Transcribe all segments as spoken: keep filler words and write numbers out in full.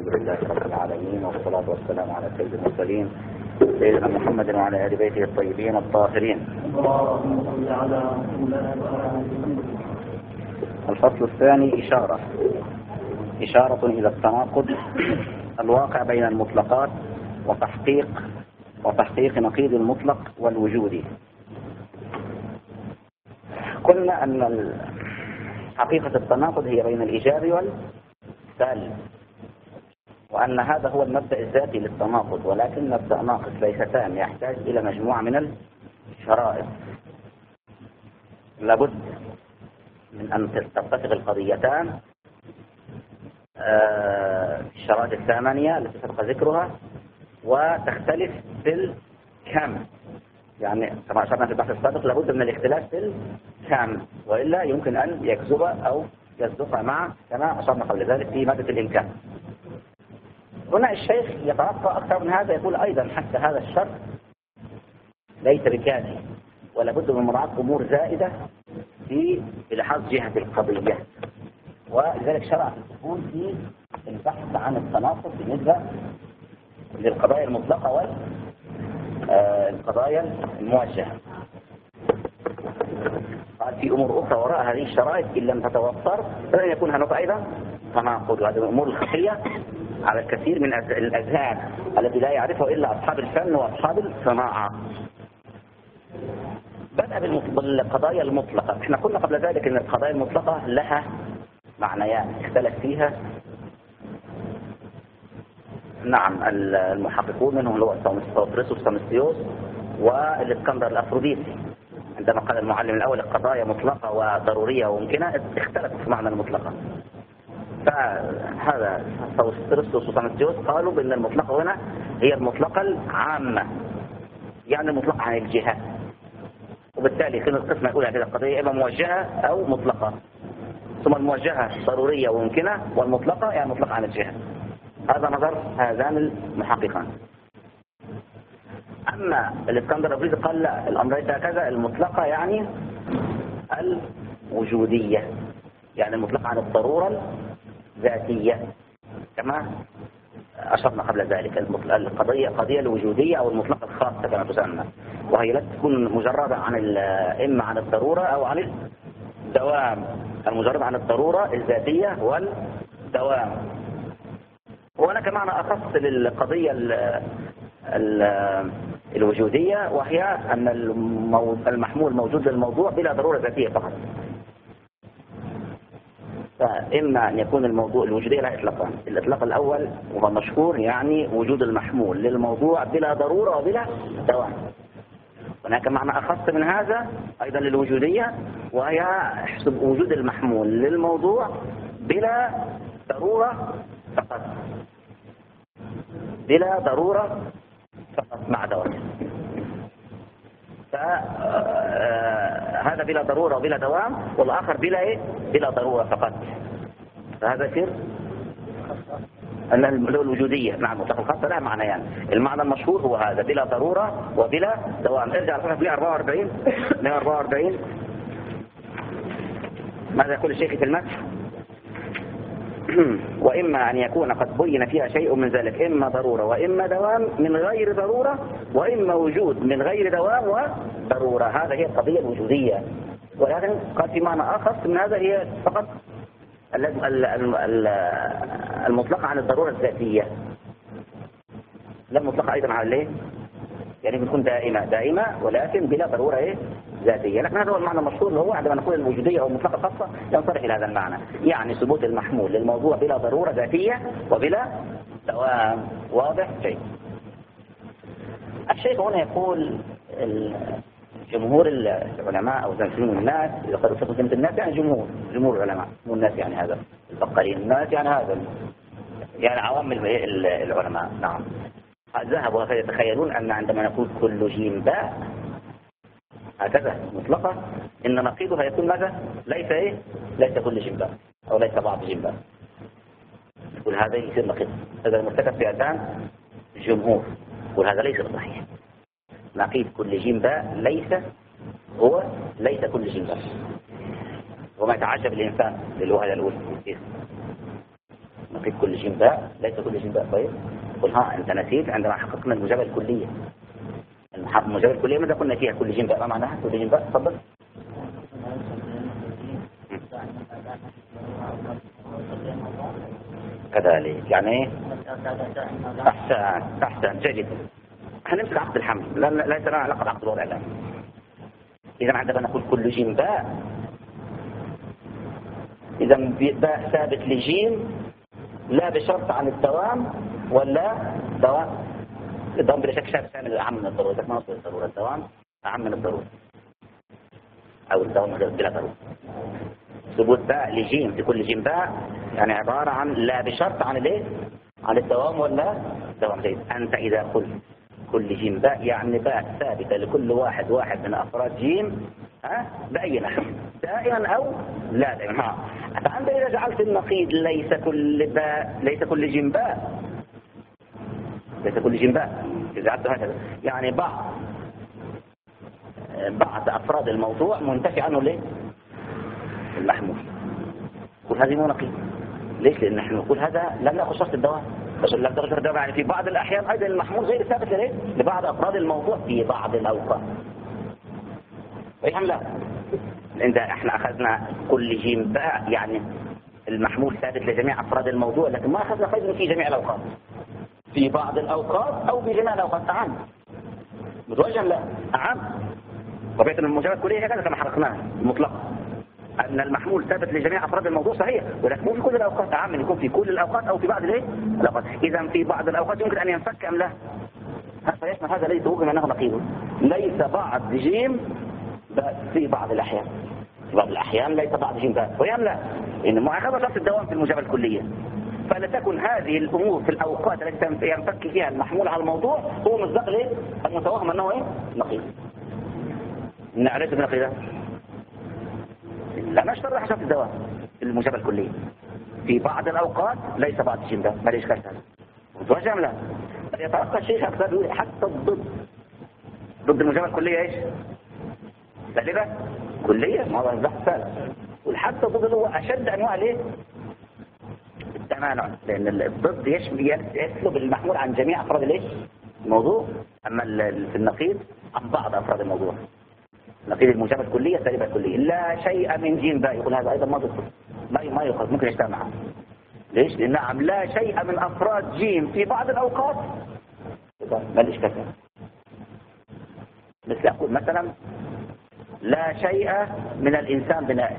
الحمد لله رب العالمين، والصلاة والسلام على سيد المرسلين سيدنا محمد وعلى آل بيته الطيبين الطاهرين. الفصل الثاني إشارة إشارة إلى التناقض الواقع بين المطلقات وتحقيق وتحقيق نقيض المطلق والوجودي. قلنا أن حقيقة التناقض هي بين الإيجاب والسلب، وأن هذا هو المبدأ الذاتي للتناقض، ولكن مبدأ ناقص ليس تام، يحتاج إلى مجموعة من الشرائط. لابد من أن تتفق القضيتان في الشرائط الثمانية التي سبق ذكرها، وتختلف في الكم، يعني كما أشرنا في البحث السابق لابد من الاختلاف في الكم، وإلا يمكن أن يكذب أو يصدق مع كما أشرنا قبل ذلك في مادة الإمكان. هنا الشيخ يترقى أكثر من هذا، يقول أيضا حتى هذا الشرط ليس بكافي، ولا بد من مراعاة أمور زائدة في إلحاظ جهة القضية، ولذلك شرع في الدخول في البحث عن التناقض بالنسبة للقضايا المطلقة والقضايا الموجهة. قال في أمور أخرى وراء هذه الشرائط إن لم تتوفر فلن يكون هناك أيضا تناقض، وهذه الأمور الخفية على الكثير من الأذهان التي لا يعرفها إلا أصحاب الفن وأصحاب الصناعة. بدأ بالقضايا المطلقة. احنا قلنا قبل ذلك أن القضايا المطلقة لها معنيان اختلف فيها نعم المحققون، منهم هو سوفريسوس وسامستيوس والاسكندر الأفروديسي. عندما قال المعلم الأول القضايا مطلقة وضرورية وممكنة، اختلفوا في معنى المطلقة. فهذا سوفريسوس وسامستيوس قالوا بأن المطلقة هنا هي المطلقة العامة، يعني المطلقة عن الجهة، وبالتالي كان القسمة الأولى هذه القضية إما موجهة أو مطلقة، ثم الموجهة ضرورية وممكنة، والمطلقة يعني مطلقة عن الجهة. هذا نظر هذان المحققان. أما الاسكندر الأفريقي قال لا، الأمر ليس هكذا، المطلقة يعني الوجودية، يعني المطلقة عن الضرورة الذاتية كما أشرنا قبل ذلك. القضية قضية الوجودية أو المطلقة الخاصة كما تسمى، وهي لا تكون مجردة عن إما عن الضرورة أو عن الدوام، المجرد عن الضرورة الذاتية والدوام. وهناك معنى أخص للقضية ال ال الوجودية، وهي أن المحمول موجود للموضوع بلا ضرورة ذاتية فقط. فإما أن يكون الموضوع الوجودية لها إطلاقان. الإطلاق الأول وهو مشهور، يعني وجود المحمول للموضوع بلا ضرورة وبلا دوام. هناك معنى أخص من هذا أيضا للوجودية، وهي حسب وجود المحمول للموضوع بلا ضرورة فقط، بلا ضرورة فقط مع دوام. فهذا بلا ضرورة وبلا دوام، والآخر بلا إيه؟ بلا ضرورة فقط. فهذا يصير أن الوجودية مع المطلق الخاصة لها معنيان، يعني المعنى المشهور هو هذا بلا ضرورة وبلا دوام. ارجع لصفحة مئة وأربعة وأربعين مئة وأربعة وأربعين. ماذا يقول الشيخ في المتن؟ وإما أن يكون قد بين فيها شيء من ذلك، إما ضرورة وإما دوام من غير ضرورة، وإما وجود من غير دوام وضرورة. هذا هي القضية الوجودية. ولكن قال في معنى آخر من هذا هي فقط المطلقة عن الضرورة الذاتية، لا المطلقة أيضا على الايه؟ يعني بتكون دائمة دائمة ولكن بلا ضرورة ايه؟ ذاتية. لكن هذا هو المعنى المشهور، اللي هو عندما نقول الوجودية أو المطلقة خاصة ينصرف إلى هذا المعنى، يعني ثبوت المحمول للموضوع بلا ضرورة ذاتية وبلا دوام. واضح؟ جيد. الشيخ هنا يقول جمهور العلماء أو زمن الناس، إذا قالوا صفة زمن الناس يعني جمهور جمهور العلماء، مو الناس يعني هذا البقالين، الناس يعني هذا يعني عوام العلماء. نعم. ذهبوا يتخيلون أن عندما نقول كل جيم باء هكذا مطلقة، إن نقيضها يكون ماذا؟ ليس إيه؟ ليس كل جيم باء أو ليس بعض جيم باء. يقول هذا يصير نقيض، هذا المرتكب في أذهان الجمهور، يقول هذا ليس صحيح. نقيض كل جيم باء ليس هو ليس كل جيم باء. وما يتعجب الإنسان للوهلة الأولى، نقيض كل جيم باء ليس كل جيم باء. طيب قل ها أنت نسيت عندما حققنا المجابة الكلية. المجابة الكلية ماذا قلنا فيها؟ كل جيم باء ما معناها كل جيم باء؟ تفضل. كذلك يعني ايه؟ احسن احسن جيد. هنمسك عقد الحمل لا لا ليس لنا علاقه بعقد الوضع الان. اذا عندما نقول كل جيم باء اذا باء ثابت لجيم لا بشرط عن الدوام ولا دوام. الدوام بلا شك شرط ثاني اعم من الضروره. ما نصل الضروره الدوام اعم من الضروره او الدوام بلا ضروره. ثبوت باء لجيم في كل جيم باء يعني عبارة عن لا بشرط عن الايه؟ عن الدوام ولا دوام. جيد. أنت إذا قلت كل جيم باء يعني باء ثابتة لكل واحد واحد من أفراد جيم ها بأي نحو دائما أو لا دائما. ها فأنت إذا جعلت النقيض ليس كل باء ليس كل جيم باء ليس كل جيم باء إذا جعلت هكذا يعني بعض بعض أفراد الموضوع منتفي عنه ليه؟ المحمول. كل هذه مو نقيض. ليش؟ لأن نحن نقول هذا لم نأخذ شرط الدوام. بس لا درجة الدوام يعني في بعض الأحيان أيضا المحمول غير ثابت ليه؟ لبعض أفراد الموضوع في بعض الأوقات. فهم لا؟ لأن احنا أخذنا كل جيم باء يعني المحمول ثابت لجميع أفراد الموضوع لكن ما أخذنا قيد في جميع الأوقات. في بعض الأوقات أو في جميع الأوقات. أعم. متوجه لا؟ أعم. طبيعة المجابة الكلية هكذا كما حرقناها مطلقا. أن المحمول ثابت لجميع أفراد الموضوع صحيح ولكن مو في كل الأوقات. عام يكون في كل الأوقات أو في بعض الايه الأوقات. إذا في بعض الأوقات يمكن أن ينفك أم لا؟ هذا يشمل هذا ليس هو أنه نقيض. ليس بعض جيم في بعض الأحيان. في بعض الأحيان ليس بعض جيم باء ويام لا. إن مؤاخذة شرط الدوام في المجابة الكلية. فلتكن هذه الأمور في الأوقات التي ينفك فيها المحمول على الموضوع هو مصداق ليه؟ المتوهم أنه ايه؟ نقيض. نعرف بنقيضه لا نشترط شرط الدوام في المجابة الكلية. في بعض الأوقات ليس بعض الجيم باء ما ليش كذا. متوجه أم لا؟ يترقى الشيخ أكثر يقول حتى الضد ضد المجابة الكلية ايش؟ سالبة كلية ما هو البحث ثالث. والحتى الضد هو أشد أنواع ليه؟ التمانع. لأن الضد يسلب المحمول عن جميع أفراد الايش؟ الموضوع. أما في النقيض عن بعض أفراد الموضوع. نقيض المجابة الكلية سالبة كلية. لا شيء من جيم باء يقول هذا أيضا ما ضد ما ما يقصد ممكن يجتمع. ليش؟ لأن نعم لا شيء من أفراد جيم في بعض الأوقات ما الإشكال. مثل أقول مثلا لا شيء من الإنسان بنائم.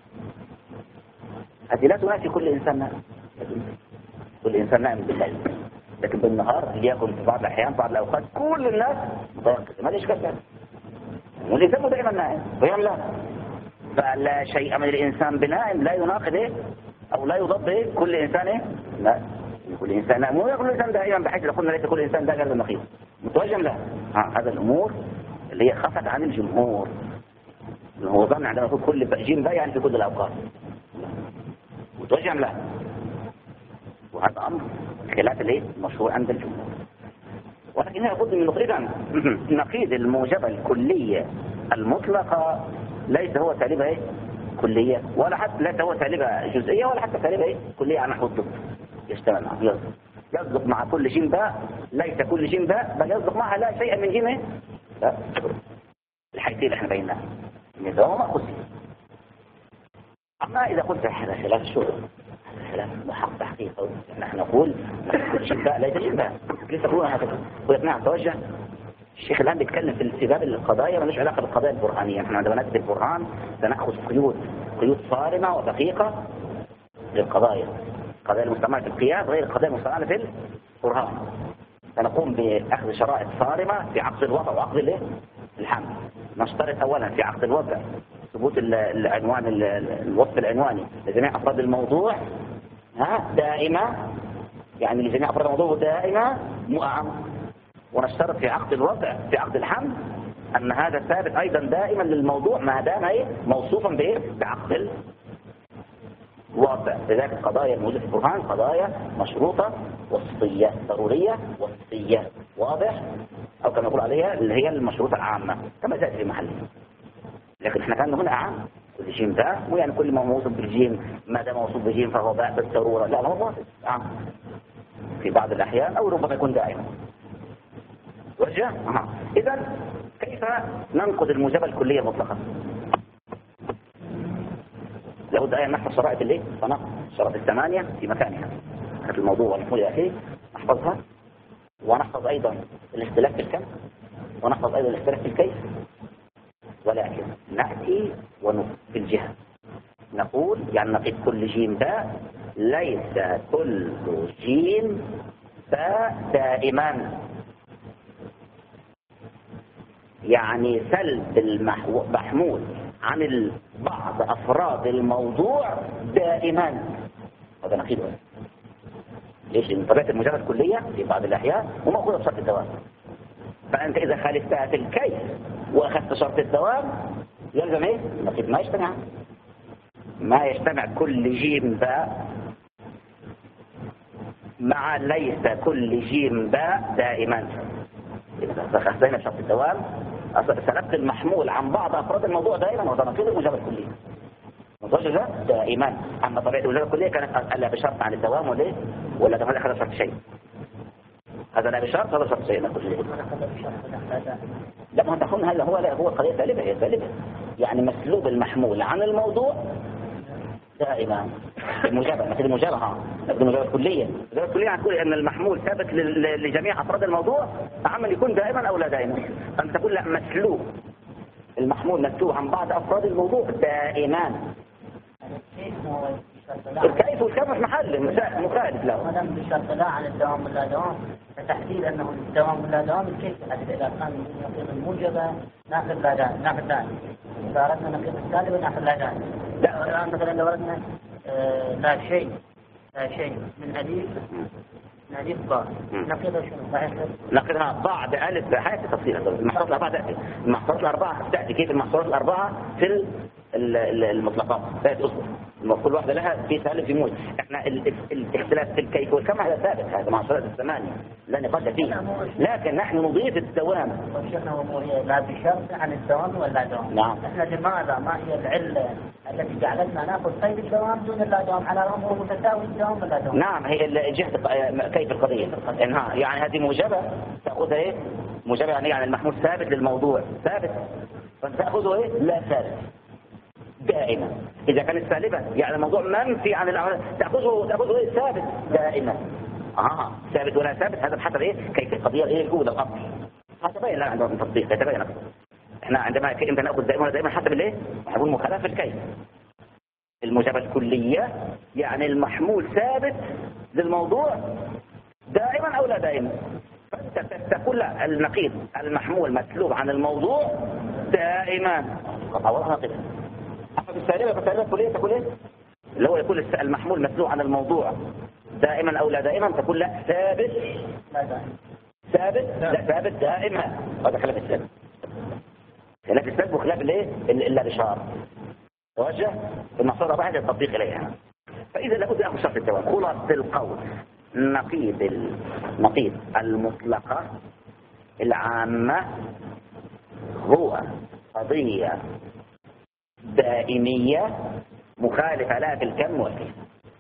هذه لا تنافي كل إنسان نائم. كل إنسان نائم بالليل لكن بالنهار ليكن في بعض الأحيان بعض الأوقات كل الناس متيقظة ما الإشكال. والإنسان دائما نائم فهم لا. فلا شيء من الإنسان بنائم لا يناقض إيه؟ أو لا يضاد إيه؟ كل إنسان إيه؟ لا كل إنسان نائم مو كل إنسان دائما بحيث لو قلنا ليس كل إنسان دائما بالنقيض. متوجه لا. ها هذا الأمور اللي هي خفت عن الجمهور. هو ظن عندما يقول كل جيم باء يعني في كل الأوقات. متوجه لا. وهذا أمر خلاف الايه المشهور عند الجمهور. ولكن يقول من نقيض عنه نقيض الموجبة الكلية المطلقة ليس هو سالبة ايه كلية ولا حتى ليس هو سالبة جزئية ولا حتى سالبة ايه كلية على نحو الضد. يشتغل معه يصدق يصدق مع كل جيم باء ليس كل جيم باء بل يصدق معها لا شيء من جيم ايه لا الحيثية اللي احنا بيناها النظام مأخذ. أما إذا قلت هذا خلاف الشغل خلاف محق تحقيقه نحن نقول كل جيم باء ليس جيم باء ليس تقولون هكذا. ويقنع توجه الشيخ الآن بيتكلم في السباب القضايا ملوش علاقة بالقضايا البرهانية. نحن عندما نكتب البرهان سنأخذ قيود قيود صارمة ودقيقة للقضايا. قضايا المستعملة في القياس غير القضايا المستعملة في البرهان. سنقوم بأخذ شرائط صارمة في عقد الوضع وعقد الحمل. نشترط أولا في عقد الوضع ثبوت العنوان الوصف العنواني لجميع أفراد الموضوع ها دائمة يعني لجميع أفراد الموضوع دائمة مؤعم. ونشترط في عقد الوضع في عقد الحمل أن هذا ثابت أيضا دائما للموضوع ما دام ايه موصوفا بايه بعقد الوضع. لذلك القضايا الموجودة في البرهان قضايا مشروطة وصفية ضرورية وصفية واضح أو كما نقول عليها اللي هي المشروطة العامة كما جاءت في محله. لكن احنا كان هنا أعام كل جيم باء، مو يعني كل ما موصوف بالجيم ما دام موصوف بالجيم فهو باء بالضرورة، لا هو واحد آه. في بعض الأحيان أو ربما يكون دائما. وجه آه. إذا كيف ننقض الموجبة الكلية المطلقة؟ لابد أن نحفظ شرائط الايه؟ فنقض الشرائط الثمانية في مكانها في الموضوع والمفعول الأخير نحفظها، ونحفظ أيضا الاختلاف في الكم، ونحفظ أيضا الاختلاف في الكيف. ولكن نأتي ونقول في الجهة نقول يعني نقيد كل جيم باء ليس كل جيم باء دائما، يعني سلب المحمول عن بعض أفراد الموضوع دائما، هذا نقيده. ليش؟ لأن طبيعة المجرد الكلية في بعض الأحيان ومأخوذة بشرط الدوام، فأنت إذا خالفتها في الكيف وأخذت شرط الدوام يلزم إيه؟ نقيد ما يجتمع، ما يجتمع كل جيم باء مع ليس كل جيم باء دائما. إذا أخذنا بشرط الدوام سلبت المحمول عن بعض أفراد الموضوع دائما، وهذا نقيض المجرد الكلية. متوجه دائما، أما طبيعة المجرد الكلية كانت ألا بشرط عن الدوام ولا إيه؟ ولا كمان أخذ شرط شيء، هذا لا بشرط هذا شرط شيء. لا ما تكون هلا هو لا هو قضية سالبة، هي سالبة يعني مسلوب المحمول عن الموضوع دائما. المجابة مثل المجابة ها المجابة الكلية، المجابة الكلية هتقول أن المحمول ثابت لجميع أفراد الموضوع عمل يكون دائما أو لا دائما. أنت تقول لا مسلوب المحمول مسلوب عن بعض أفراد الموضوع دائما. الكيف والكيف مش محل مخالف له. ما دام بشرط لا عن الدوام ولا دوام، فتحديد انه الدوام ولا دوام الكيف اذا كان نقيض الموجبه ناخذ لا دائم ناخذ دائم، اذا اردنا نقيض السالب ناخذ لا دائم. لا الان مثلا لو اردنا آه لا شيء لا شيء من اليف من اليف باء نقيضها شنو؟ نقيضها ضاع بألف حياتي تفصيلها. المحصورات الأربعة تأتي المحصورات الأربعة تأتي كيف المحصورات الأربعة في المطلقات تأتي أصبر كل واحدة لها في سالب في موجب. احنا الاختلاف في الكيف والكم هذا ثابت، هذا محصورات الثمانية لا نقاش فيه، لكن نحن نضيف الدوام. لا بشرط عن الدوام ولا دوام. نعم. احنا لماذا ما هي العلة التي جعلتنا ناخذ قيد الدوام دون اللا دوام على الامر متساوي الدوام ولا دوام؟ نعم هي جهة كيف القضية انها يعني هذه موجبة تأخذها ايه؟ موجبة يعني يعني المحمول ثابت للموضوع ثابت، فتأخذه ايه؟ لا ثابت دائما. إذا كانت سالبة يعني الموضوع منفي عن الأعمال تأخذه تأخذه إيه؟ ثابت دائما. آه ثابت ولا ثابت هذا بحسب إيه؟ كيف القضية إيه الأولى الأصل. هذا بين لا عندهم تطبيق يتبين. إحنا عندما كيف نأخذ دائما دائما حسب الإيه؟ نقول مخالفة الكيف. الموجبة الكلية يعني المحمول ثابت للموضوع دائما أو لا دائما. فأنت تقول النقيض المحمول مسلوب عن الموضوع دائما. أو نقيض. أما بالسالبة بالسالبة الكلية تقول إيه؟ اللي هو يقول المحمول مسلوب عن الموضوع دائما أو لا دائما تقول لا ثابت لا دائما ثابت لا ثابت دائما. هذا خلاف السلب، خلاف السلب وخلاف الايه إلا بشار توجه المحصورة بعد التطبيق إليها. فإذا لابد أن شرط الدوام. خلاصة القول نقيض النقيض المطلقة العامة هو قضية دائمية مخالفة لا في الكم والكيف.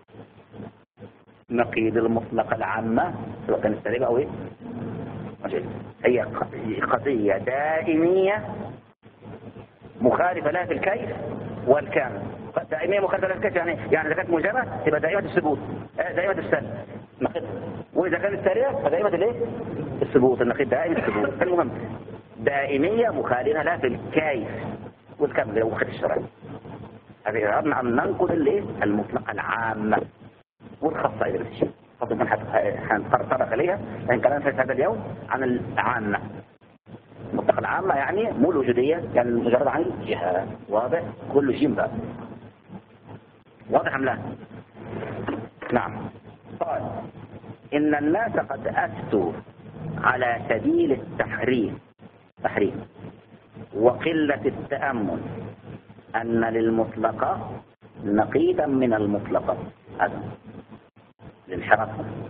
نقيض المطلقة العامة سواء كانت سالبة أو إيه هي قضية دائمية مخالفة لا في الكيف والكم. دائمية مخالفة لا في الكيف يعني يعني إذا كانت موجبة تبقى دائمة الثبوت دائمة السلب نقيض، وإذا كانت سالبة فدائمة الإيه الثبوت النقيض دائم الثبوت. المهم دائمية مخالفة لا في الكيف والكم لو أخذ الشرعي. هذه أردنا أن ننقل اللي المطلقة العامة والخاصة إذا بتشي خاصة حنطرق عليها لأن كلام في هذا اليوم عن العامة. المطلقة العامة يعني مو الوجودية يعني مجرد عن الجهة. واضح كل شيء بقى واضح أم لا؟ نعم. قال إن الناس قد أفتوا على سبيل التحريم تحريم وقلة التأمل أن للمطلقة نقيضا من المطلقة. هذا للحرف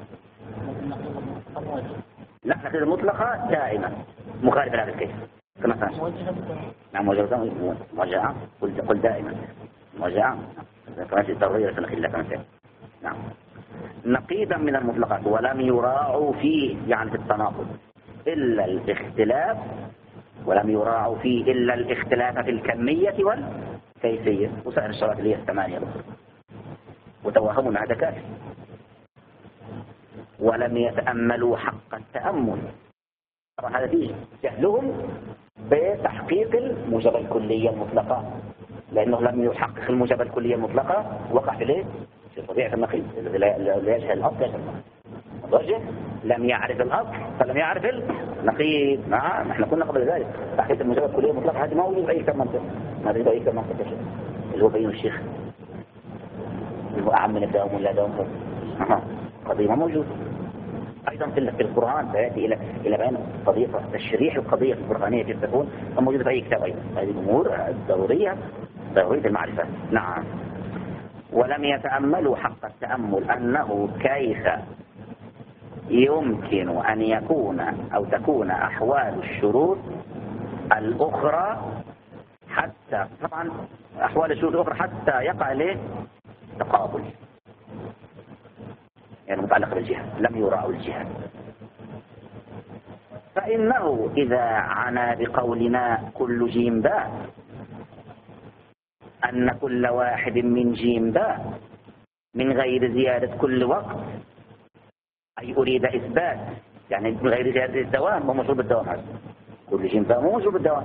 لا نقيض المطلقة دائما مخالفة لهذا الكيف كما سنشرح. نعم موجودة موجهة قل قل دائما موجهة كما في الضرورية إلا كما في. نعم. نقيضا من المطلقات ولم يراعوا فيه يعني في التناقض إلا الاختلاف ولم يراعوا فيه إلا الاختلاف في الكمية والكيفية وسائر الشرائط اللي هي الثمانية وتوهموا هذا كافي. ولم يتأملوا حق التأمل طبعا هذا فيه جهلهم بتحقيق الموجبة الكلية المطلقة لأنه لم يحقق الموجبة الكلية المطلقة وقع في ليه؟ في طبيعة النقيض الذي لا يجهل الأصل يجهل الرجل لم يعرف الأصل فلم يعرف النقيض. نعم احنا كنا قبل ذلك تحقيق الموجبة الكلية المطلقة هذه ما وجد أي كم منطق ما وجد أي كم منطق اللي هو بين الشيخ اللي هو أعم من الدوام ولا دوام قضية ما موجود. أيضا في القرآن سيأتي إلى إلى بيان قضية تشريح القضية القرآنية كيف تكون موجودة في أي كتاب أيضا. هذه الأمور ضرورية ضرورية المعرفة. نعم. ولم يتأملوا حق التأمل أنه كيف يمكن أن يكون أو تكون أحوال الشروط الأخرى حتى طبعا أحوال الشروط الأخرى حتى يقع له تقابل يعني متعلق بالجهة لم يراعوا الجهة. فإنه إذا عنا بقولنا كل جيم باء أن كل واحد من جيم باء من غير زيادة كل وقت أي أريد إثبات يعني من غير زيادة الدوام ومشروب الدوام هذا كل جيم باء ومشروب الدوام.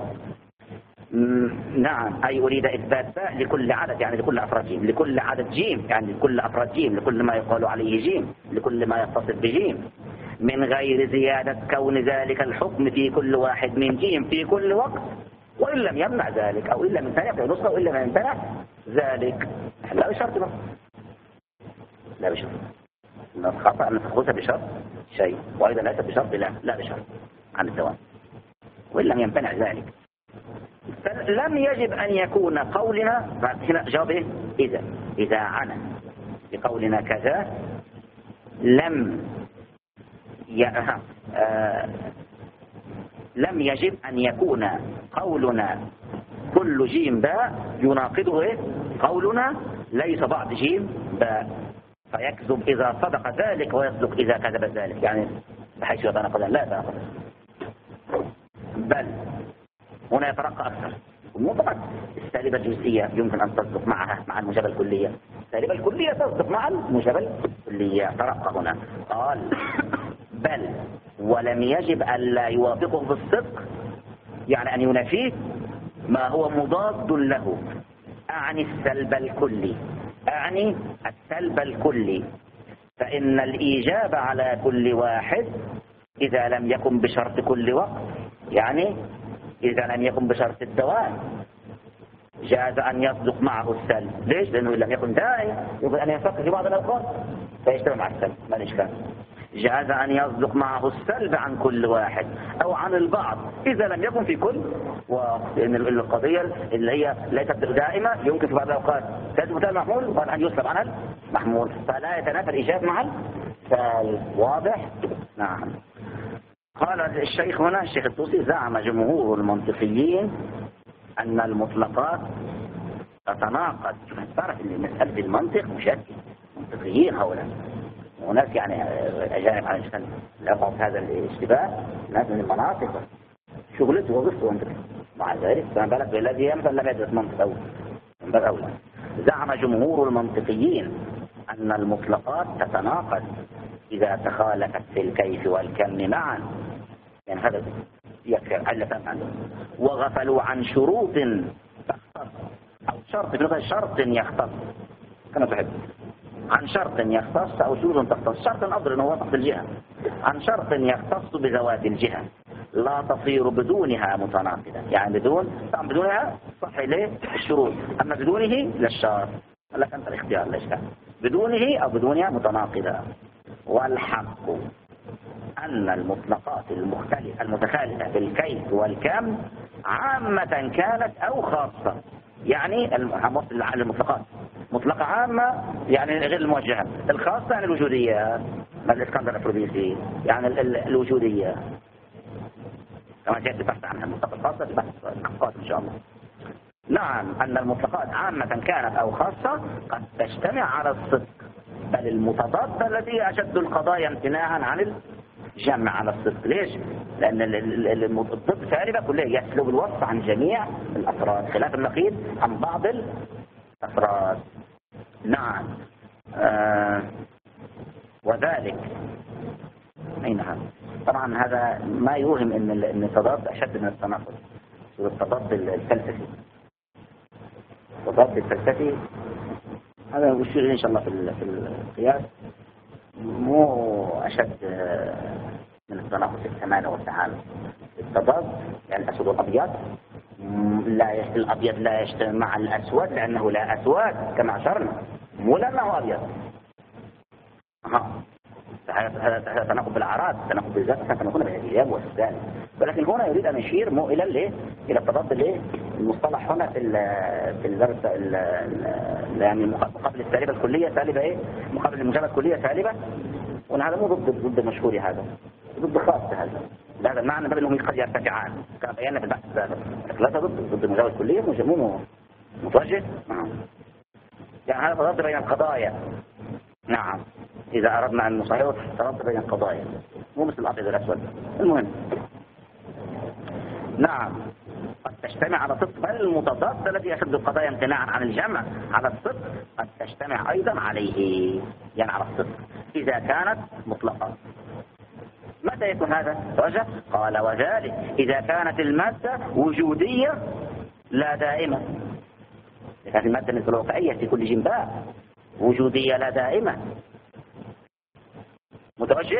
نعم أي أريد إثبات باء لكل عدد يعني لكل أفراد جيم لكل عدد جيم يعني لكل أفراد جيم لكل ما يقال عليه جيم لكل ما يتصل بجيم من غير زيادة كون ذلك الحكم في كل واحد من جيم في كل وقت وإن لم يمنع ذلك أو إن لم يمتنع في نسخة وإن لم يمتنع ذلك لا بشرط بقى. لا بشرط خطأ أن تخصها بشرط شيء وأيضا ليس بشرط لا لا بشرط عن الدوام وإن لم يمتنع ذلك. لم يجب أن يكون قولنا هنا جوابه إذا إذا عنا بقولنا كذا لم ي... آه... لم يجب أن يكون قولنا كل جيم باء يناقضه إيه؟ قولنا ليس بعض جيم باء فيكذب إذا صدق ذلك ويصدق إذا كذب ذلك يعني بحيث يتناقض لا يتناقض بل هنا يترقى أكثر مو فقط السالبة الجزئية يمكن أن تصدق معها مع الموجبة الكلية السالبة الكلية تصدق مع الموجبة الكلية ترقى هنا قال بل ولم يجب أن لا يوافقه بالصدق يعني أن ينافيه ما هو مضاد له أعني السلب الكلي أعني السلب الكلي فإن الإيجاب على كل واحد إذا لم يكن بشرط كل وقت يعني إذا لم يكن بشرط الدوام جاز أن يصدق معه السلب. ليش؟ لأنه لم يكن داعي يمكن أن يصدق في بعض الأوقات فيجتمع مع السلب ما الإشكال. جاز أن يصدق معه السلب عن كل واحد أو عن البعض إذا لم يكن في كل وإن القضية اللي هي ليست دائمة يمكن في بعض الأوقات تثبت المحمول وأن أن يسلب عنها المحمول فلا يتنافى الإيجاب مع السلب. واضح؟ نعم. قال الشيخ هنا الشيخ الطوسي زعم جمهور المنطقيين أن المطلقات تتناقض. تعرف ان مسألة المنطق مشكل منطقيين هؤلاء وناس يعني أجانب على الإنسان لا يقع في هذا الاشتباه ناس من المناطق شغلته وظيفته منطق مع ذلك فما بالك بالذي يمثل لم يدرس منطق أول من باب أولى. زعم جمهور المنطقيين أن المطلقات تتناقض إذا تخالفت في الكيف والكم معا يعني هذا يكفي علة عنه وغفلوا عن شروط تختص أو شرط بلغة شرط يختص كما تحب عن شرط يختص أو شروط تختص شرط أفضل أنه وضع الجهة عن شرط يختص بذوات الجهة لا تصير بدونها متناقضة يعني بدون طبعا بدونها صح إليه الشروط أما بدونه للشرط لك أنت الاختيار ليش كان بدونه أو بدونها متناقضة. والحق أن المطلقات المختلفة المتخالفة في الكيف والكم عامة كانت أو خاصة يعني المطلقات مطلقة عامة يعني غير الموجهة الخاصة يعني الوجودية ما الإسكندر الأفروديسي يعني الوجودية كما جاءت بحث عنها المطلقة الخاصة بحث الحقات إن شاء الله. نعم أن المطلقات عامة كانت أو خاصة قد تجتمع على الصدق، بل المتضاد الذي أشد القضايا امتناعا عن الجمع على الصدق. ليش؟ لأن الضد سالبة كلها يسلب الوصف عن جميع الأفراد خلاف النقيض عن بعض الأفراد. نعم. آه وذلك أين هذا؟ طبعا هذا ما يوهم أن التضاد أشد من التناقض. التضاد الفلسفي التضاد الفلسفي هذا وشيء إن شاء الله في القياس مو أشد من التناقض في الثمانية والتعامل. التضاد يعني الأسود والأبيض لا الأبيض لا يجتمع مع الأسود لأنه لا أسود كما أشرنا، مو لأنه أبيض. أها هذا تناقض بالأعراض، تناقض بالذات، تناقض بالإيجاب والسلام. ولكن هنا يريد أن يشير مو إلى الايه إلى التضاد الايه المصطلح هنا في ال في الدرس يعني مقابل السالبة الكلية سالبة ايه مقابل المجابة الكلية سالبة، وهذا مو ضد ضد مشهور، هذا ضد خاص. هذا هذا المعنى بل انهم قد يرتفعان كما بينا في البحث السابق، لكن لا ضد ضد المجابة الكلية مو متوجه. نعم يعني هذا تضاد بين القضايا. نعم إذا أردنا أن نصححه تضاد بين القضايا مو مثل الأبيض والأسود. المهم نعم قد تجتمع على صدق، بل المتضاد الذي يشد القضايا امتناعا عن الجمع على الصدق قد تجتمع أيضا عليه، يعني على الصدق إذا كانت مطلقة. متى يكون هذا؟ رجع قال وذلك إذا كانت المادة وجودية لا دائمة. إذا كانت المادة مثل الواقعية في كل جنباء وجودية لا دائمة متوجه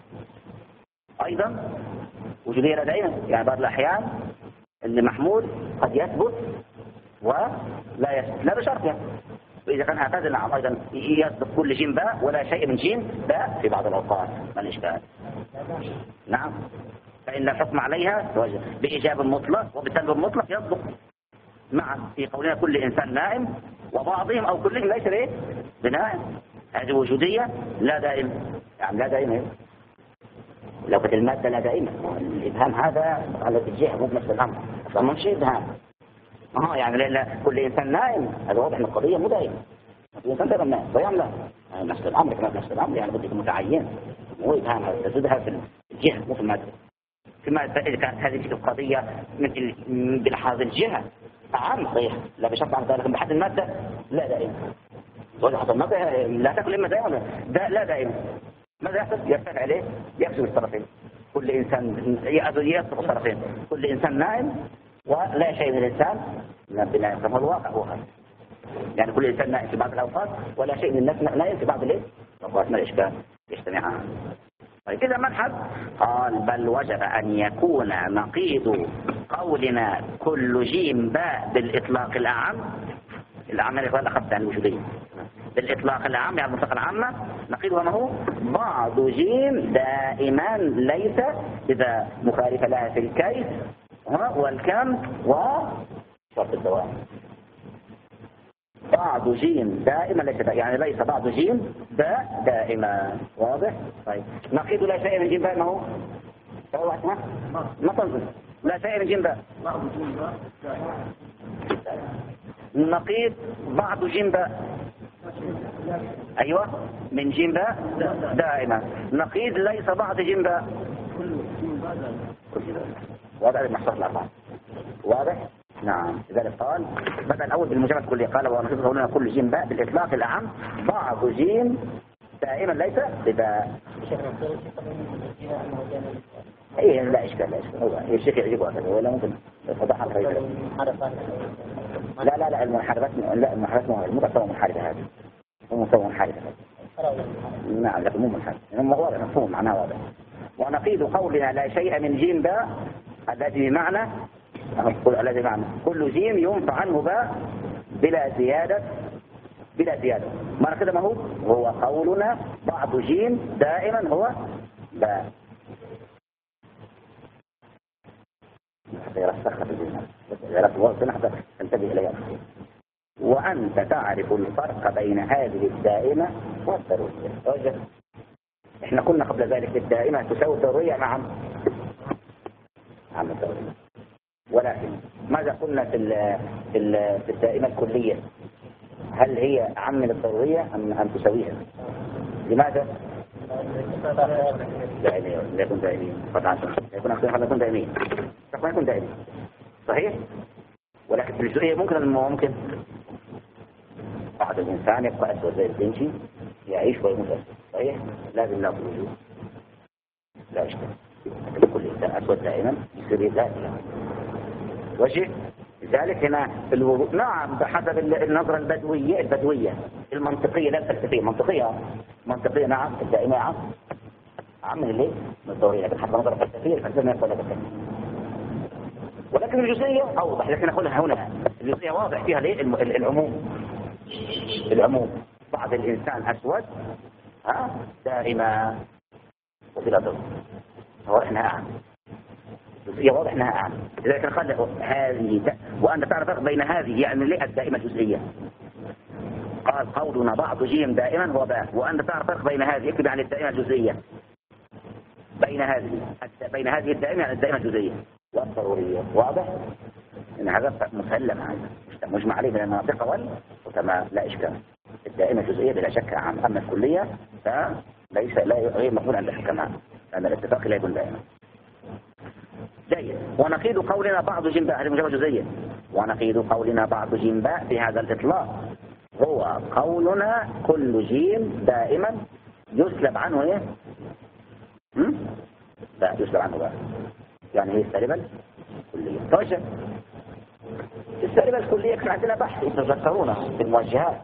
أيضا وجودية لا دائمة، يعني بعض الأحيان اللي محمول قد يثبت ولا يثبت لا بشرط يعني. وإذا كان هكذا نعم أيضا يثبت كل جيم باء ولا شيء من جيم باء في بعض الأوقات، ما الإشكال؟ نعم فإن الحكم عليها بإيجاب مطلق وبسلب مطلق يصدق معا في قولنا كل إنسان نائم، وبعضهم أو كلهم ليس ليه بنائم. هذه وجودية لا دائمة، يعني لا دائمة لو كانت المادة لا دائمة. الإبهام هذا على الجهة مو بنفس الأمر، فما مش إبهام. اه يعني لا كل إنسان نائم، هذا واضح ان القضية مو دائمة. الإنسان دائما نائم ضيعنا لا يعني نفس الأمر كمان نفس الأمر، يعني بده يكون متعين، مو إبهام تزيدها في الجهة مو في المادة. في المادة إذا كانت هذه القضية مثل بلحاظ الجهة أعم صحيح لا بشرط عن ذلك، بحد المادة لا دائمة. وإذا حتى المادة لا تأكل إما دائما دا لا دائما، ماذا يحصل؟ يرتفع عليه يكسب الطرفين، كل إنسان يأخذ الطرفين، كل إنسان نائم ولا شيء من الإنسان بنائم، كما هو الواقع هو هذا. يعني كل إنسان نائم في بعض الأوقات ولا شيء من الناس نائم في بعض الأوقات، ما الإشكال؟ يجتمعان. طيب إذا ما الحد؟ قال بل وجب أن يكون نقيض قولنا كل جيم باء بالإطلاق الأعم، الأعم اللي قال أخذت عن الوجودية بالإطلاق العام يعني المطلق العامة، نقيضها ما هو بعض جيم دائما ليس إذا مخالف لها في الكيف والكم وشرط الدوام. بعض جيم دائما ليس دا يعني ليس بعض جيم باء دائما، واضح؟ طيب نقيض لا شيء من جيم باء ما هو؟ ما ما تنظر لا شيء من جيم باء. نقيض بعض جيم باء أيوة من جيم باء دائما، نقيض ليس بعض جيم باء. واضح المحصول الأربعة، واضح؟ نعم لذلك قال بدأ الأول بالمجرد الكلي، قال ونقيض قولنا كل جيم باء بالإطلاق الأعم بعض جيم دائما ليس بباء. ايه لا اشكال لا اشكال هو الشيخ يعجبه هذا ولا ممكن يتضح الخير. لا لا لا المنحرفات لا المنحرفات مو مستوى منحرفة هذا مو مستوى منحرفة هذا. نعم لكن مو منحرف، هم واضح مفهوم معناه واضح. ونقيض قولنا لا شيء من جيم باء الذي بمعنى الذي بمعنى كل جيم ينفع عنه باء بلا زيادة بلا زيادة. معنى كده ما هو هو قولنا بعض جيم دائما هو باء. يرسخها في الجنة يرسخها حتى تنتبه إليها. وأنت تعرف الفرق بين هذه الدائمة والضرورية. إحنا كنا قبل ذلك الدائمة تساوي الضرورية مع عم الضرورية، ولكن ماذا قلنا في ال في, ال في الدائمة الكلية؟ هل هي أعم من الضرورية أم أم تساويها؟ لماذا؟ دائمية لا يكون دائمية قطعا لا يكون أكثر لا يكون دائمية لا يكون دائمية صحيح؟ ولكن في الجزئية ممكن ممكن بعض الإنسان يبقى أسود زي البنشي يعيش ويموت أسود صحيح؟ لازم لا وجود لا إشكال كل إنسان أسود دائما يصير ذاتي وجه لذلك هنا في الوضوء نعم بحسب النظرة البدوية البدوية المنطقية لا الفلسفية منطقية منطقية نعم الدائمة عام عام من الليل من الضرورية لكن حتى نظرة الفلسفية الفلسفية ما يقول لك الثاني ولكن الجزئية أوضح لكن نقولها هنا الجزئية واضح فيها ليه العموم العموم بعض الإنسان أسود ها دائما وفي الأرض هو إحنا أعم الجزئية واضح إنها أعم لذلك نخلق هذه دا... وأنت تعرف فرق بين هذه يعني ليه الدائمة الجزئية قال قولنا بعض جيم دائما هو باء وأنت تعرف فرق بين هذه يكتب عن الدائمة الجزئية بين هذه بين هذه الدائمة عن الدائمة الجزئية والضرورية واضح إن هذا مسلم هذا مجمع عليه من المناطق وال وكما لا إشكال الدائمة الجزئية بلا شك عام أما الكلية فليس لا غير مقبول عند الحكماء لأن الاتفاق لا يكون دائما جيد ونقيد قولنا بعض جنباء هذه مجرد جزئية ونقيد قولنا بعض جنباء في هذا الإطلاق هو قولنا كل جيم دائما يسلب عنه ايه هم؟ لا يسلب عنه بقى يعني هي السالبة الكلية توجه السالبة الكلية كان عندنا بحث تذكرونا في الموجهات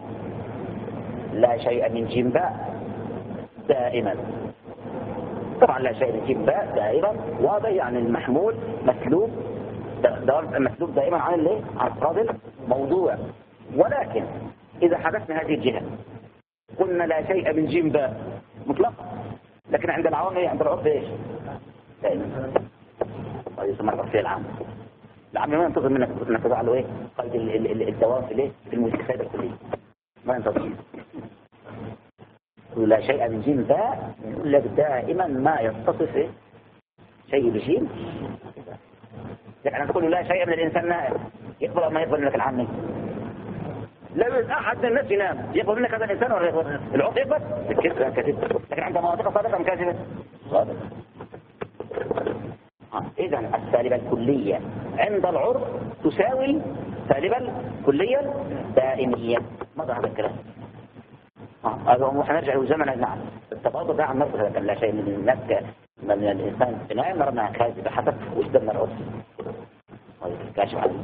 لا شيء من جنباء دائما طبعا لا شيء من جنباء دائما واضح يعني المحمول مسلوب مسلوب دائما عن الايه عن الفاضل موضوع ولكن إذا حدثنا هذه الجهة قلنا لا شيء من جنباء مطلق لكن عند العوام ايه عند العرف ايش دائما هذا يسمى العرفية العام العام ما ينتظر منك انك تضع له ايه قيد الدوام في الايه في المستفادة الكلية ما ينتظر لا شيء من جنباء لك دائما ما يتصف إيه؟ شيء بجيم لكن تقول لا شيء من الإنسان نائم يقبل أو ما يقبل منك العام لا أحد من الناس ينام يقبل منك هذا الإنسان ولا يقبل العرف يقبل الكذب كذب لكن عند مناطق صادقة أم كاذبة صادقة إذا السالبة الكلية عند العرف تساوي سالبة كلية دائمية ماذا هذا الكلام هذا هو حنرجع لزمن نعم التباطؤ ده عن نفسه لكن لا شيء من الناس من الإنسان بناء مرنا كاذبة حسب وجدنا العرف كاشف عن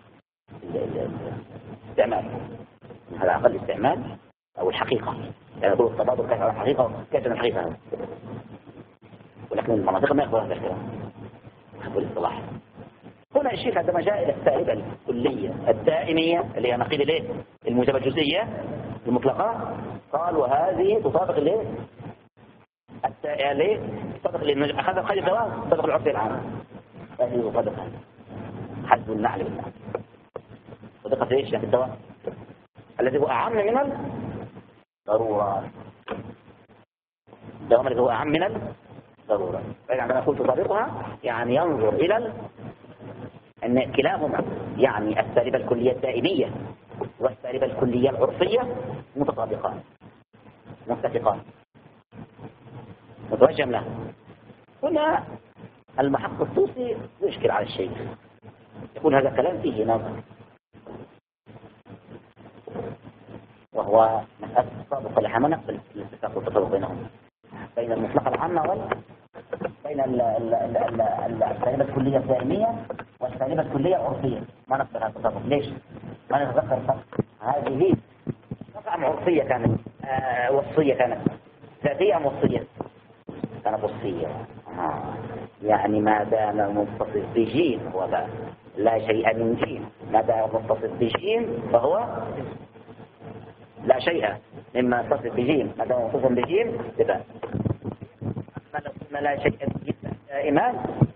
الاستعمال هذا أقل استعمال أو الحقيقة يعني يقول التباطؤ كاشف عن الحقيقة كاشف عن الحقيقة ولكن المناطق ما يقبل هذا الكلام حسب الاصطلاح هنا الشيخ عندما جاء إلى السالبة الكلية الدائمية اللي هي نقيض الايه الموجبة الجزئية المطلقة قال وهذه تطابق الايه التالي تطابق اللي أخذ القيد الدوام تطابق العرف العام هذه تطابق حسب النعل بالنعل تطابق ايش في الدوام الذي هو أعم من الضرورة الدوام الذي هو أعم من الضرورة فإذا عندما نقول تطابقها يعني ينظر إلى أن كلاهما يعني السالبة الكلية الدائمية والسالبة الكلية العرفية متطابقان متفقان متوجم له هنا المحق الطوسي يشكل على الشيء يقول هذا الكلام فيه نظر وهو مسألة التطابق اللي حما نقبل الاتفاق والتطابق بينهم بين المطلقة العامة وال بين السالبة الكلية الدائمية والسالبة الكلية العرفية ما نقبل هذا التطابق ليش؟ ما نتذكر الفرق هذه طبعا عرفية كانت آه وصية كانت ذاتية أم وصية كانت وصية آه. يعني ما دام متصف بجيم هو لا, لا شيء من جيم ما دام متصف بجيم فهو لا شيء مما يتصف بجيم ما دام متصف بجيم تبقى ما لا شيء من جيم دائما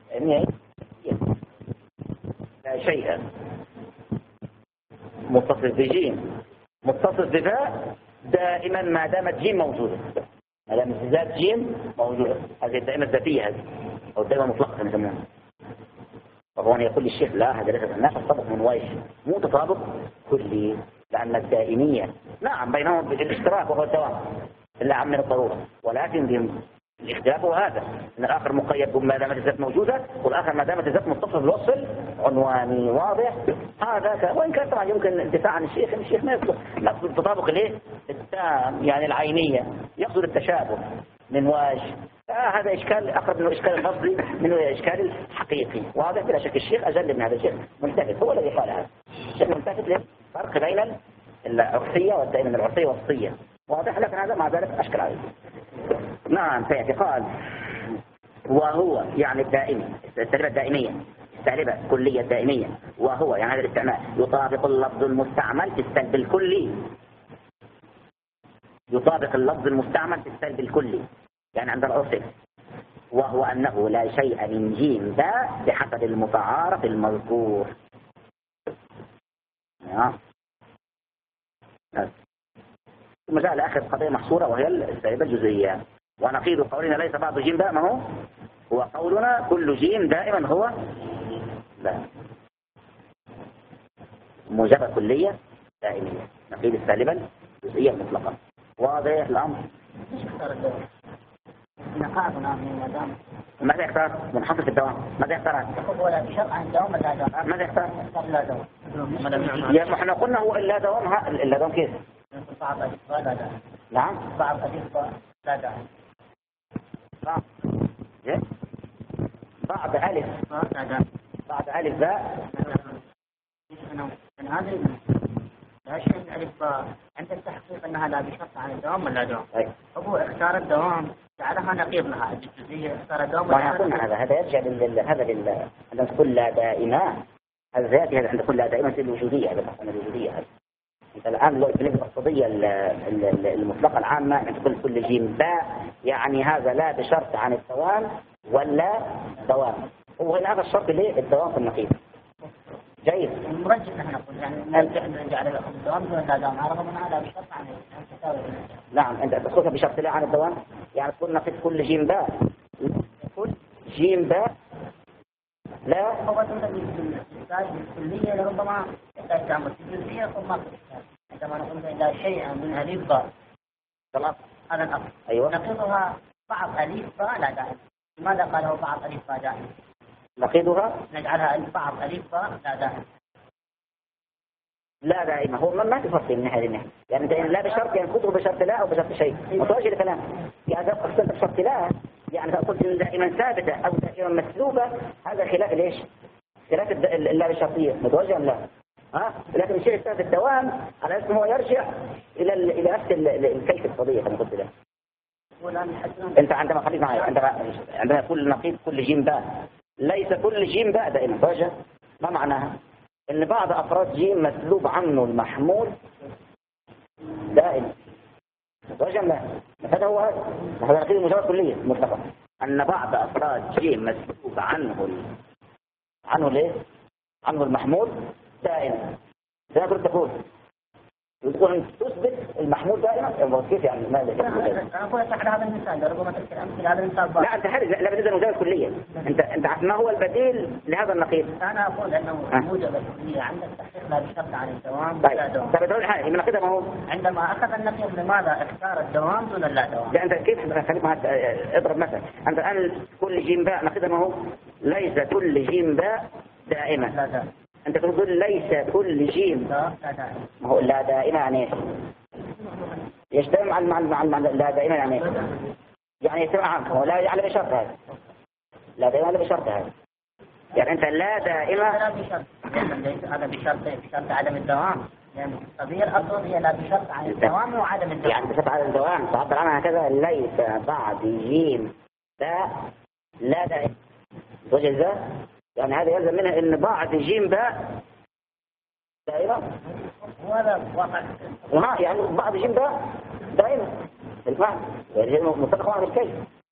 لا شيء متصف بجيم متصف بباء دائما ما دامت جيم موجودة ما دامت ذات جيم موجودة هذه الدائمة الذاتية هذه أو الدائمة المطلقة نسميها طبعا يقول الشيخ لا هذا ليس الناس تطابق من وجه مو تطابق كلي، لأن الدائمية نعم بينهم الاشتراك وهو الدوام إلا عن من الضرورة، ولكن الاختلاف هو هذا ان الآخر مقيد بما دامت الذات موجودة والآخر ما دامت الذات متصل بالوصل عنواني واضح. هذا وإن كان طبعا يمكن الدفاع عن الشيخ، الشيخ ما يقصد يقصد التطابق الايه التام يعني العينية، يقصد التشابه من وجه. آه هذا إشكال أقرب من الإشكال اللفظي من الإشكال الحقيقي، وهذا بلا شك الشيخ أجل من هذا الشيخ ملتفت، هو الذي قال هذا الشيخ ملتفت للفرق بين العرفية والدائمة العرفية والصية واضح، لكن هذا مع ذلك أشكال عليه. نعم في اعتقاد وهو يعني الدائمي التعريف الدائمية التعريف كلية الدائمية، وهو يعني هذا الاستعمال يطابق اللفظ المستعمل في السلب الكلي، يطابق اللفظ المستعمل في السلب الكلي يعني عند العرف، وهو أنه لا شيء من جيم باء بحسب المتعارف المذكور. ثم جاء لآخر قضية محصورة وهي السالبة الجزئية، ونقيض قولنا ليس بعض جيم باء ما هو هو قولنا كل جيم دائما هو لا موجبة كلية دائمية، نقيض السالبة الجزئية المطلقة. واضح الأمر؟ ماذا يختار؟ منحصر في الدوام. ماذا يختار؟ ولا بشرط عن الدوام ولا دوام. ماذا يختار؟ لا دوام. يا احنا قلنا هو إلا دوام. ها إلا دوام كيف؟ بعض الألفاء لا داعي. نعم. بعض الألفاء لا داعي. بعض. إيه؟ بعض ألف. لا داعي. بعض ألف باء. أنا أنا هذا لا شيء من ألف باء عند التحقيق أنها لا بشرط عن الدوام ولا دوام. هو اختار الدوام جعلها نقيض لها الجزئية، اختار الدوام. ما قلنا هذا هذا يرجع لل هذا لل عند كل لا دائما، هذا ذاتي هذا عند كل لا دائما الوجودية، هذا الحسنة الوجودية هذا. أنت الآن لو تلف القضية المطلقة العامة عند كل كل جيم باء يعني هذا لا بشرط عن الدوام ولا دوام، هو هذا الشرط ليه الدوام في النقيض. جيد. المرجح نحن نقول يعني نرجع نجعل الدوام ولا دوام على رغم أنها لا بشرط عن التساوي. نعم أنت تقولها بشرط لا عن الدوام يعني تقول نقيض كل جيم باء كل جيم باء لا هو تنتج بالكلية لربما يحتاج تعمل في الجزئية ثم عندما نقول إلا شيئا من ألف باء خلاص هذا الأصل. أيوة. نقيضها بعض ألف باء لا داعي. لماذا قاله بعض ألف باء داعي؟ نقيضها نجعلها بعض ألف باء لا داعي. لا دائما هو ما تفصل من هذه الناحية يعني دائما لا بشرط يعني كتب بشرط لا أو بشرط شيء متوجه لكلام يعني إذا قصدت بشرط لا يعني إذا قلت دائما ثابتة أو دائما مسلوبة هذا خلاف ليش؟ خلاف اللا بشرطية متوجه لا ها، لكن الشيء الثابت الدوام على اسمه هو يرجع إلى إلى نفس الكيف القضية كما قلت له. أنت عندما خليك معي عندما عندما يقول نقيض كل جيم باء ليس كل جيم باء دائما توجه ما معناها؟ إن بعض أفراد جيم مسلوب عنه المحمول دائما متوجه لا، هذا هو هذا نقيض المجرد كلية مطلقة أن بعض أفراد جيم مسلوب عنه عنه ليه؟ عنه المحمول دائما. لا تقول تقول تقول تثبت المحمول دائما كيف يعني ماذا؟ أنا أقول لك على هذا المثال ربما تذكر أمثلة هذا المثال. لا أنت هذا لا بدل المجال كلية أنت أنت ما هو البديل لهذا النقيض؟ أنا أقول أنه موجب الكلية عند التحقيق لا بشرط عن الدوام ولا دوام. طيب تقول حاجة من نقيضها ما هو؟ عندما أخذ النقيض لماذا اختار الدوام دون اللا دوام؟ لا أنت كيف خليك مع اضرب مثلا أنت الآن كل جيم باء نقيضها ما هو؟ ليس كل جيم باء دائما. لا دائما. أنت تقول ليس كل جيم لا دائما. ما هو لا دائما يعني يجتمع مع مع مع مع لا دائما يعني يعني يجتمع عام هو لا على بشرط هذا لا دائما على بشرط هذا يعني أنت لا دائما لا بشرط هذا بشرط بشرط عدم الدوام يعني قضية الأصل هي لا بشرط عن الدوام وعدم الدوام يعني بشرط عدم الدوام تعبر عنها هكذا ليس بعد جيم باء لا دائما وجه ذا يعني هذا يلزم منها ان بعض جيم باء دائما وهذا واقع وها يعني بعض جيم باء دائما بالفعل يعني متفق مع الكيف